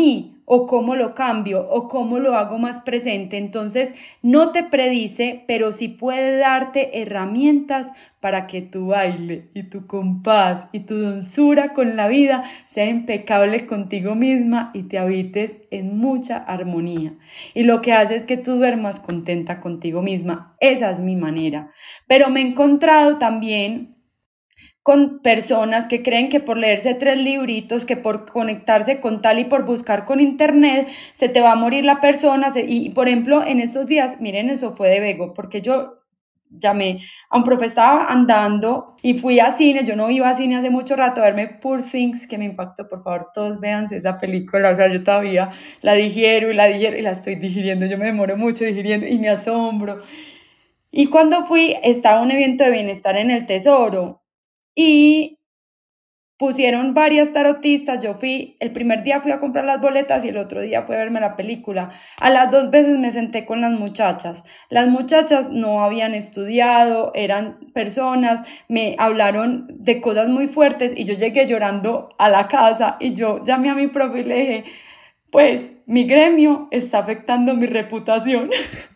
o cómo lo cambio o cómo lo hago más presente. Entonces, no te predice, pero sí puede darte herramientas para que tu baile y tu compás y tu dulzura con la vida sea impecable contigo misma y te habites en mucha armonía. Y lo que hace es que tú duermas contenta contigo misma. Esa es mi manera. Pero me he encontrado también con personas que creen que por leerse tres libritos, que por conectarse con tal y por buscar con internet, se te va a morir la persona. Y, por ejemplo, en estos días, miren, eso fue de Bego, porque yo llamé a un profe, estaba andando y fui a cine, yo no iba a cine hace mucho rato a verme Poor Things, que me impactó, por favor, todos véanse esa película, o sea, yo todavía la digiero y la digiero y la estoy digiriendo, yo me demoro mucho digiriendo y me asombro. Y cuando fui, estaba un evento de bienestar en el Tesoro y pusieron varias tarotistas, yo fui, el primer día fui a comprar las boletas y el otro día fui a verme la película. A las dos veces me senté con las muchachas. Las muchachas no habían estudiado, eran personas, me hablaron de cosas muy fuertes y yo llegué llorando a la casa y yo llamé a mi profe y le dije, pues mi gremio está afectando mi reputación.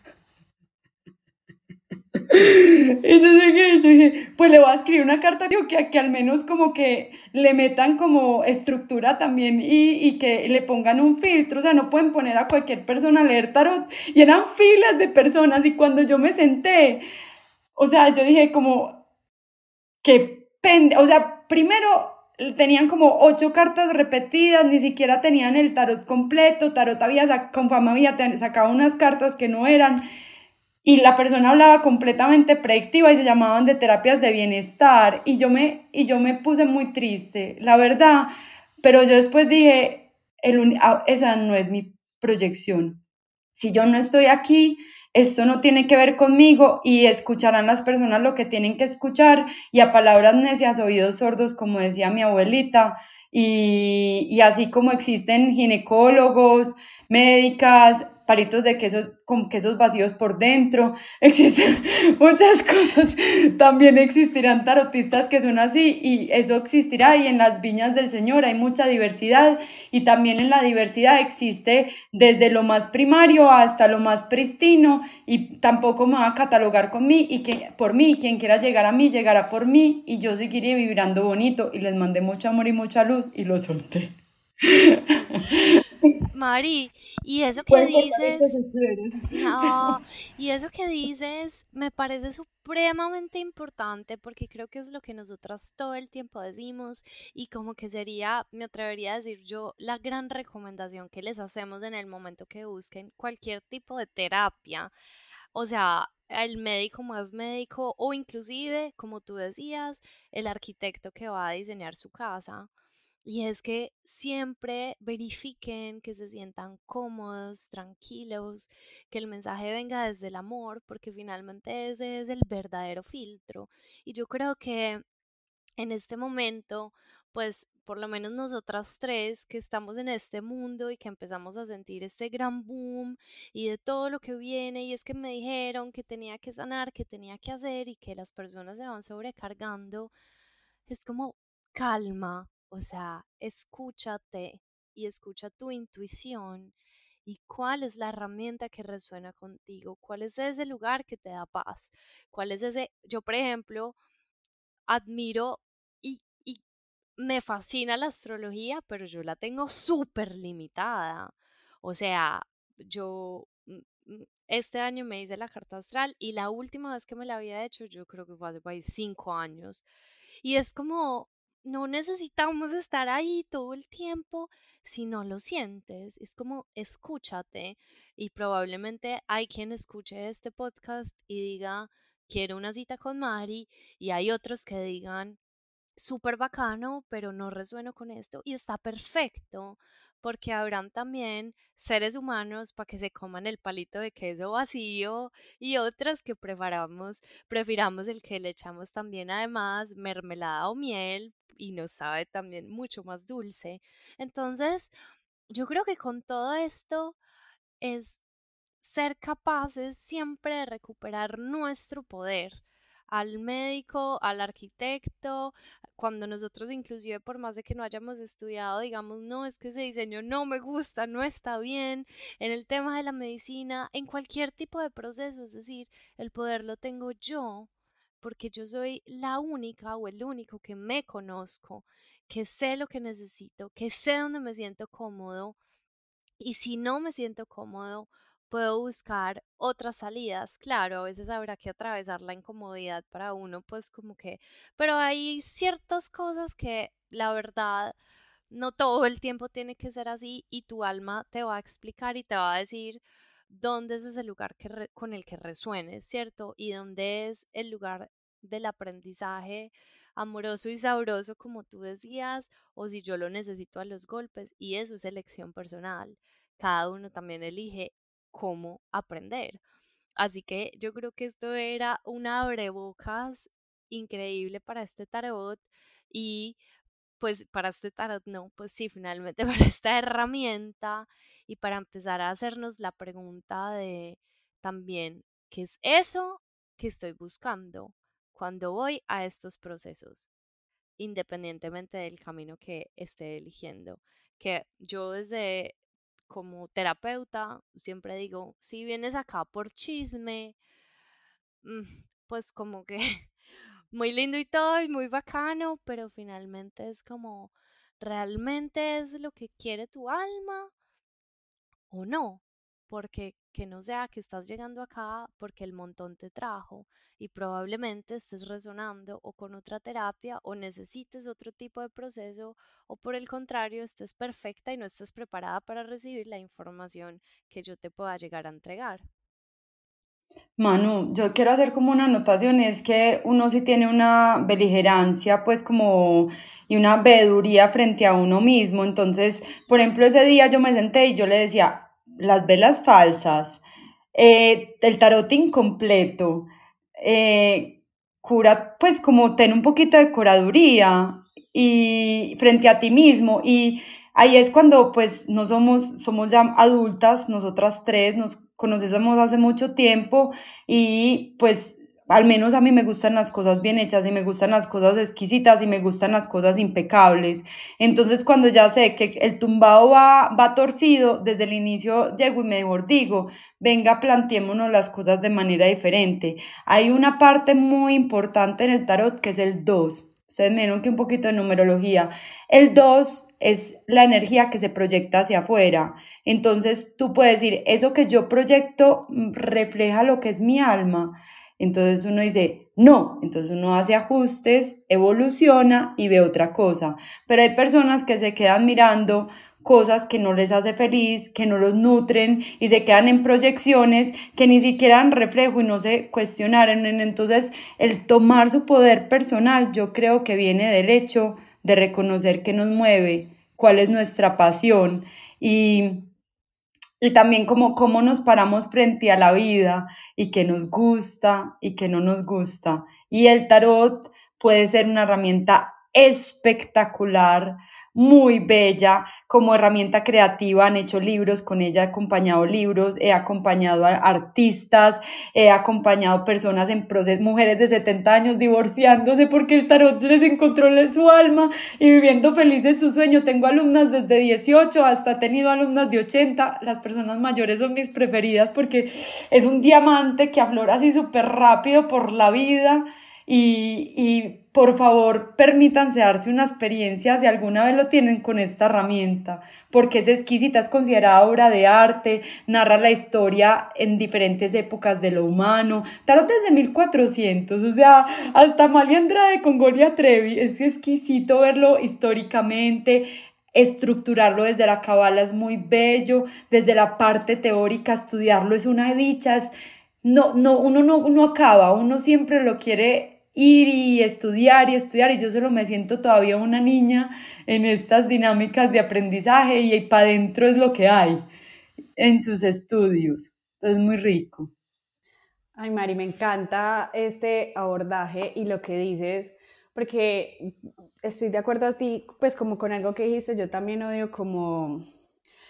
Y yo llegué, yo dije, pues le voy a escribir una carta que, que al menos como que le metan como estructura también y, y que le pongan un filtro, o sea, no pueden poner a cualquier persona a leer tarot. Y eran filas de personas y cuando yo me senté, o sea, yo dije como, qué pende, o sea, primero tenían como ocho cartas repetidas, ni siquiera tenían el tarot completo, tarot había, sac- con fama había sacado unas cartas que no eran. Y la persona hablaba completamente predictiva y se llamaban de terapias de bienestar. Y yo me, y yo me puse muy triste, la verdad. Pero yo después dije, el, esa no es mi proyección. Si yo no estoy aquí, esto no tiene que ver conmigo y escucharán las personas lo que tienen que escuchar y a palabras necias, oídos sordos, como decía mi abuelita. Y, y así como existen ginecólogos, médicas, palitos de queso con quesos vacíos por dentro, existen muchas cosas. También existirán tarotistas que son así y eso existirá y en las viñas del Señor hay mucha diversidad y también en la diversidad existe desde lo más primario hasta lo más pristino y tampoco me va a catalogar con mí y que por mí, quien quiera llegar a mí llegará por mí y yo seguiré vibrando bonito y les mandé mucho amor y mucha luz y lo solté. Mari, y eso que Cuéntame ahorita dices, si quieres. no, y eso que dices me parece supremamente importante porque creo que es lo que nosotras todo el tiempo decimos y como que sería, me atrevería a decir yo, la gran recomendación que les hacemos en el momento que busquen cualquier tipo de terapia. O sea, el médico más médico o inclusive, como tú decías, el arquitecto que va a diseñar su casa. Y es que siempre verifiquen que se sientan cómodos, tranquilos, que el mensaje venga desde el amor, porque finalmente ese es el verdadero filtro. Y yo creo que en este momento, pues por lo menos nosotras tres que estamos en este mundo y que empezamos a sentir este gran boom y de todo lo que viene, y es que me dijeron que tenía que sanar, que tenía que hacer y que las personas se van sobrecargando, es como calma, o sea, escúchate y escucha tu intuición. ¿Y cuál es la herramienta que resuena contigo? ¿Cuál es ese lugar que te da paz? ¿Cuál es ese? Yo, por ejemplo, admiro y, y me fascina la astrología, pero yo la tengo súper limitada. O sea, yo mm, mm, este año me hice la carta astral y la última vez que me la había hecho, yo creo que fue hace por ahí cinco años. Y es como, no necesitamos estar ahí todo el tiempo si no lo sientes. Es como, escúchate. Y probablemente hay quien escuche este podcast y diga, quiero una cita con Mari. Y hay otros que digan, súper bacano, pero no resueno con esto y está perfecto, porque habrán también seres humanos para que se coman el palito de queso vacío y otros que preferamos, prefiramos el que le echamos también además mermelada o miel y nos sabe también mucho más dulce. Entonces, yo creo que con todo esto es ser capaces siempre de recuperar nuestro poder al médico, al arquitecto, cuando nosotros inclusive por más de que no hayamos estudiado, digamos, no, es que ese diseño no me gusta, no está bien, en el tema de la medicina, en cualquier tipo de proceso, es decir, el poder lo tengo yo, porque yo soy la única o el único que me conozco, que sé lo que necesito, que sé dónde me siento cómodo y si no me siento cómodo, puedo buscar otras salidas. Claro, a veces habrá que atravesar la incomodidad para uno, pues como que, pero hay ciertas cosas que la verdad no todo el tiempo tiene que ser así y tu alma te va a explicar y te va a decir dónde es ese lugar que re- con el que resuenes, ¿cierto? Y dónde es el lugar del aprendizaje amoroso y sabroso, como tú decías, o si yo lo necesito a los golpes, y eso es elección personal. Cada uno también elige cómo aprender. Así que yo creo que esto era una abrebocas increíble para este tarot y pues para este tarot no, pues sí, finalmente para esta herramienta y para empezar a hacernos la pregunta de también, ¿qué es eso que estoy buscando cuando voy a estos procesos? Independientemente del camino que esté eligiendo. Que yo desde como terapeuta siempre digo, si vienes acá por chisme, mm, pues como que muy lindo y todo y muy bacano, pero finalmente es como, ¿realmente es lo que quiere tu alma o no? Porque que no sea que estás llegando acá porque el montón te trajo y probablemente estés resonando o con otra terapia o necesites otro tipo de proceso o por el contrario estés perfecta y no estés preparada para recibir la información que yo te pueda llegar a entregar. Manu, yo quiero hacer como una anotación, es que uno sí tiene una beligerancia, pues como, y una veeduría frente a uno mismo. Entonces, por ejemplo, ese día yo me senté y yo le decía, las velas falsas, eh, el tarot incompleto, eh, cura, pues como ten un poquito de curaduría y frente a ti mismo. Y ahí es cuando pues no somos, somos ya adultas, nosotras tres, nos conocemos hace mucho tiempo y pues al menos a mí me gustan las cosas bien hechas y me gustan las cosas exquisitas y me gustan las cosas impecables. Entonces cuando ya sé que el tumbado va, va torcido, desde el inicio llego y mejor digo, venga, planteémonos las cosas de manera diferente. Hay una parte muy importante en el tarot que es el dos. Ustedes me vieron que un poquito de numerología. El dos es la energía que se proyecta hacia afuera. Entonces tú puedes decir, eso que yo proyecto refleja lo que es mi alma. Entonces uno dice, no, entonces uno hace ajustes, evoluciona y ve otra cosa. Pero hay personas que se quedan mirando cosas que no les hace feliz, que no los nutren y se quedan en proyecciones que ni siquiera dan reflejo y no se cuestionaron. Entonces el tomar su poder personal yo creo que viene del hecho de reconocer qué nos mueve, cuál es nuestra pasión y y también como cómo nos paramos frente a la vida y qué nos gusta y qué no nos gusta. Y el tarot puede ser una herramienta espectacular, muy bella, como herramienta creativa. Han hecho libros con ella, he acompañado libros, he acompañado a artistas, he acompañado personas en proceso, mujeres de setenta años divorciándose porque el tarot les encontró su alma y viviendo felices su sueño. Tengo alumnas desde dieciocho hasta he tenido alumnas de ochenta. Las personas mayores son mis preferidas porque es un diamante que aflora así súper rápido por la vida. Y, y por favor, permítanse darse una experiencia si alguna vez lo tienen con esta herramienta, porque es exquisita, es considerada obra de arte, narra la historia en diferentes épocas de lo humano. Tarot desde mil cuatrocientos, o sea, hasta Amalia Andrade con Gloria Trevi, es exquisito verlo históricamente. Estructurarlo desde la cábala es muy bello, desde la parte teórica estudiarlo es una dicha, es, no, no, uno no, no acaba, uno siempre lo quiere ir y estudiar y estudiar y yo solo me siento todavía una niña en estas dinámicas de aprendizaje y, y para adentro es lo que hay en sus estudios. Es muy rico. Ay, Mari, me encanta este abordaje y lo que dices, porque estoy de acuerdo a ti, pues como con algo que dijiste, yo también odio como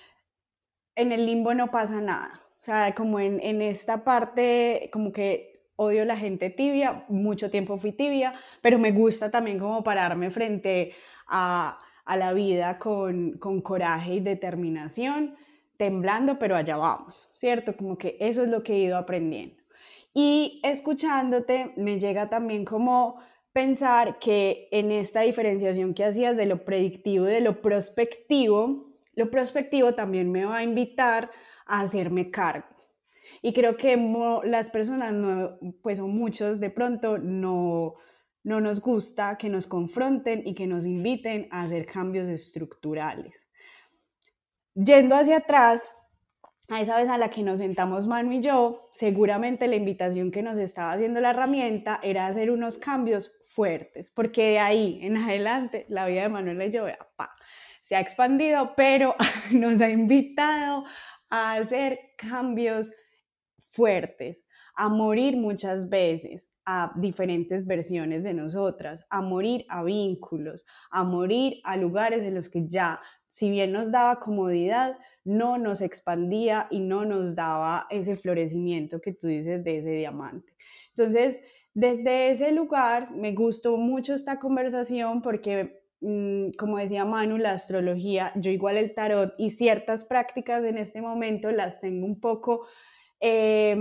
en el limbo no pasa nada, o sea, como en, en esta parte, como que odio la gente tibia, mucho tiempo fui tibia, pero me gusta también como pararme frente a, a la vida con, con coraje y determinación, temblando, pero allá vamos, ¿cierto? Como que eso es lo que he ido aprendiendo. Y escuchándote me llega también como pensar que en esta diferenciación que hacías de lo predictivo y de lo prospectivo, lo prospectivo también me va a invitar a hacerme cargo. Y creo que mo, las personas, no, pues o muchos de pronto, no, no nos gusta que nos confronten y que nos inviten a hacer cambios estructurales. Yendo hacia atrás, a esa vez a la que nos sentamos Manu y yo, seguramente la invitación que nos estaba haciendo la herramienta era hacer unos cambios fuertes, porque de ahí en adelante la vida de Manuela y yo, pa, se ha expandido, pero nos ha invitado a hacer cambios fuertes, a morir muchas veces a diferentes versiones de nosotras, a morir a vínculos, a morir a lugares en los que ya, si bien nos daba comodidad, no nos expandía y no nos daba ese florecimiento que tú dices de ese diamante. Entonces, desde ese lugar me gustó mucho esta conversación porque, mmm, como decía Manu, la astrología, yo igual el tarot y ciertas prácticas en este momento las tengo un poco eh,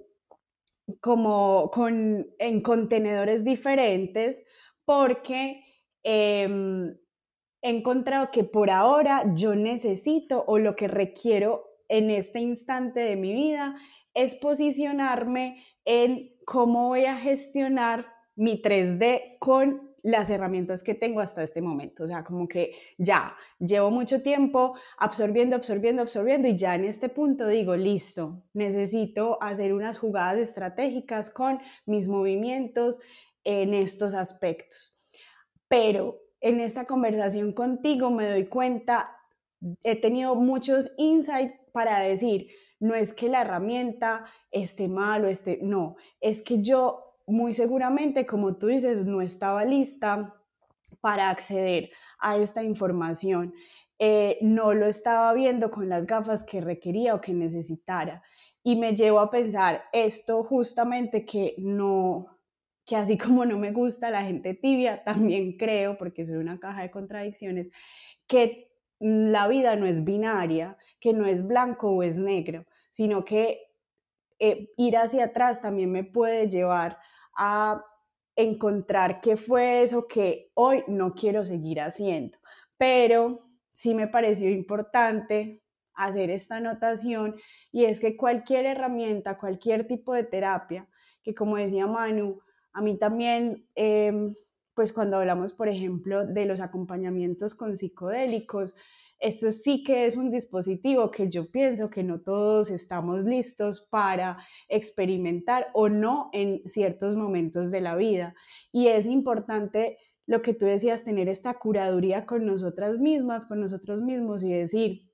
como con, en contenedores diferentes porque eh, he encontrado que por ahora yo necesito o lo que requiero en este instante de mi vida es posicionarme en cómo voy a gestionar mi tres D con las herramientas que tengo hasta este momento. O sea, como que ya llevo mucho tiempo absorbiendo, absorbiendo, absorbiendo y ya en este punto digo, listo, necesito hacer unas jugadas estratégicas con mis movimientos en estos aspectos. Pero en esta conversación contigo me doy cuenta, he tenido muchos insights para decir, no es que la herramienta esté mal o esté, no, es que yo muy seguramente, como tú dices, no estaba lista para acceder a esta información, eh, no lo estaba viendo con las gafas que requería o que necesitara y me llevo a pensar esto justamente que no... que así como no me gusta la gente tibia, también creo, porque soy una caja de contradicciones, que la vida no es binaria, que no es blanco o es negro, sino que eh, ir hacia atrás también me puede llevar a encontrar qué fue eso que hoy no quiero seguir haciendo. Pero sí me pareció importante hacer esta anotación y es que cualquier herramienta, cualquier tipo de terapia, que como decía Manu, a mí también, eh, pues cuando hablamos, por ejemplo, de los acompañamientos con psicodélicos, esto sí que es un dispositivo que yo pienso que no todos estamos listos para experimentar o no en ciertos momentos de la vida. Y es importante lo que tú decías, tener esta curaduría con nosotras mismas, con nosotros mismos y decir,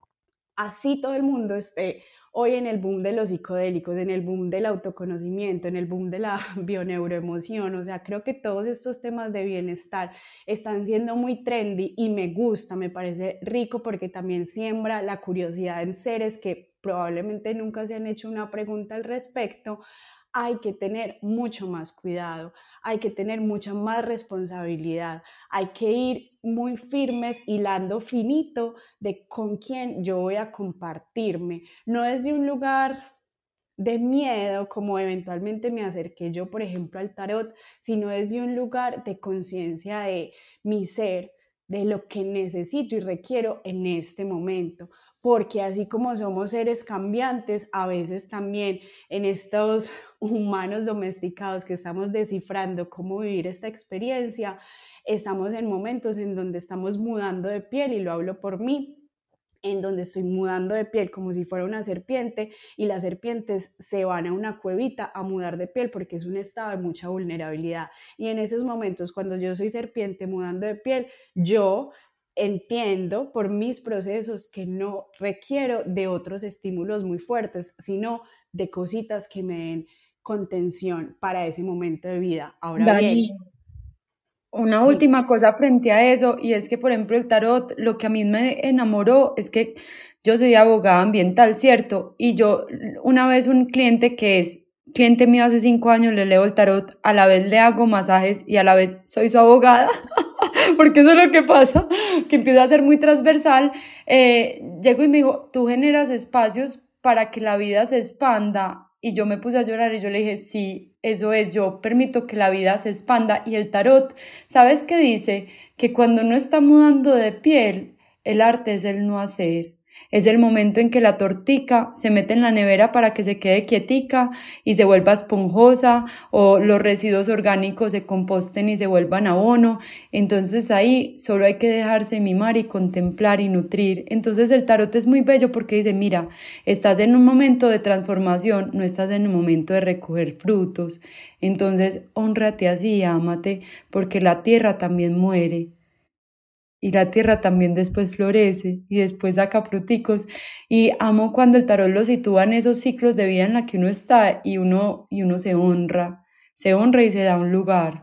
así todo el mundo esté hoy en el boom de los psicodélicos, en el boom del autoconocimiento, en el boom de la bioneuroemoción, o sea, creo que todos estos temas de bienestar están siendo muy trendy y me gusta, me parece rico porque también siembra la curiosidad en seres que probablemente nunca se han hecho una pregunta al respecto. Hay que tener mucho más cuidado, hay que tener mucha más responsabilidad, hay que ir muy firmes, hilando finito de con quién yo voy a compartirme, no desde un lugar de miedo como eventualmente me acerqué yo, por ejemplo, al tarot, sino desde un lugar de conciencia de mi ser, de lo que necesito y requiero en este momento. Porque así como somos seres cambiantes, a veces también en estos humanos domesticados que estamos descifrando cómo vivir esta experiencia, estamos en momentos en donde estamos mudando de piel, y lo hablo por mí, en donde estoy mudando de piel como si fuera una serpiente, y las serpientes se van a una cuevita a mudar de piel porque es un estado de mucha vulnerabilidad. Y en esos momentos, cuando yo soy serpiente mudando de piel, yo entiendo por mis procesos que no requiero de otros estímulos muy fuertes, sino de cositas que me den contención para ese momento de vida. Ahora Dani, bien, una última cosa frente a eso, y es que, por ejemplo, el tarot, lo que a mí me enamoró es que yo soy abogada ambiental, ¿cierto? Y yo, una vez un cliente que es cliente mío hace cinco años, le leo el tarot, a la vez le hago masajes y a la vez soy su abogada, porque eso es lo que pasa, que empieza a ser muy transversal. Eh, llego y me dijo, tú generas espacios para que la vida se expanda. Y yo me puse a llorar y yo le dije, sí, eso es, yo permito que la vida se expanda. Y el tarot, ¿sabes qué dice? Que cuando uno está mudando de piel, el arte es el no hacer. Es el momento en que la tortica se mete en la nevera para que se quede quietica y se vuelva esponjosa, o los residuos orgánicos se composten y se vuelvan abono. Entonces ahí solo hay que dejarse mimar y contemplar y nutrir. Entonces el tarot es muy bello porque dice, mira, estás en un momento de transformación, no estás en un momento de recoger frutos. Entonces hónrate así, ámate, porque la tierra también muere. Y la tierra también después florece y después saca fruticos. Y amo cuando el tarot lo sitúa en esos ciclos de vida en la que uno está y uno, y uno se honra, se honra y se da un lugar.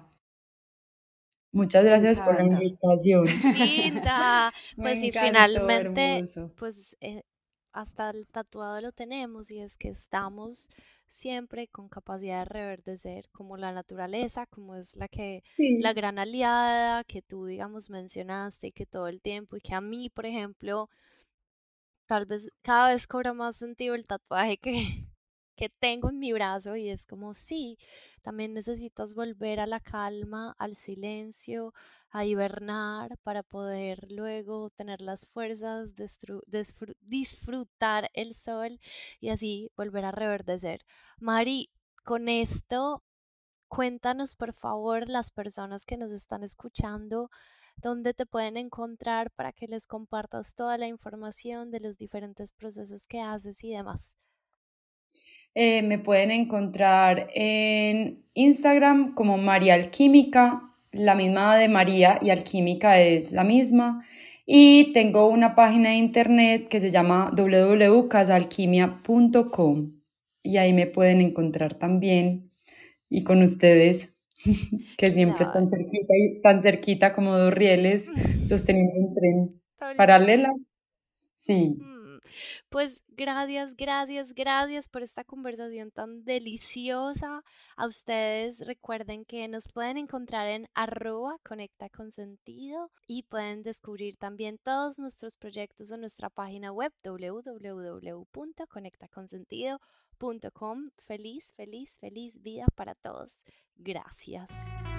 Muchas Me gracias por la encanta. invitación. Linda. Me Pues sí, encantó, finalmente, hermoso. pues eh, hasta el tatuado lo tenemos y es que estamos siempre con capacidad de reverdecer, como la naturaleza, como es la que, la Sí. gran aliada que tú, digamos, mencionaste y que todo el tiempo y que a mí, por ejemplo, tal vez cada vez cobra más sentido el tatuaje que, que tengo en mi brazo y es como, sí, también necesitas volver a la calma, al silencio, a hibernar para poder luego tener las fuerzas, destru- desfru- disfrutar el sol y así volver a reverdecer. Mari, con esto, cuéntanos por favor las personas que nos están escuchando dónde te pueden encontrar para que les compartas toda la información de los diferentes procesos que haces y demás. Eh, me pueden encontrar en Instagram como María Alquímica, la misma de María y Alquímica es la misma. Y tengo una página de internet que se llama w w w punto casa alquimia punto com y ahí me pueden encontrar también y con ustedes, que siempre Claro. están cerquita y tan cerquita como dos rieles sosteniendo un tren Tan paralela. lindo. Sí. Mm, Pues gracias, gracias, gracias por esta conversación tan deliciosa. A ustedes recuerden que nos pueden encontrar en arroba conecta con sentido y pueden descubrir también todos nuestros proyectos en nuestra página web w w w punto conecta con sentido punto com. Feliz, feliz, feliz vida para todos. Gracias.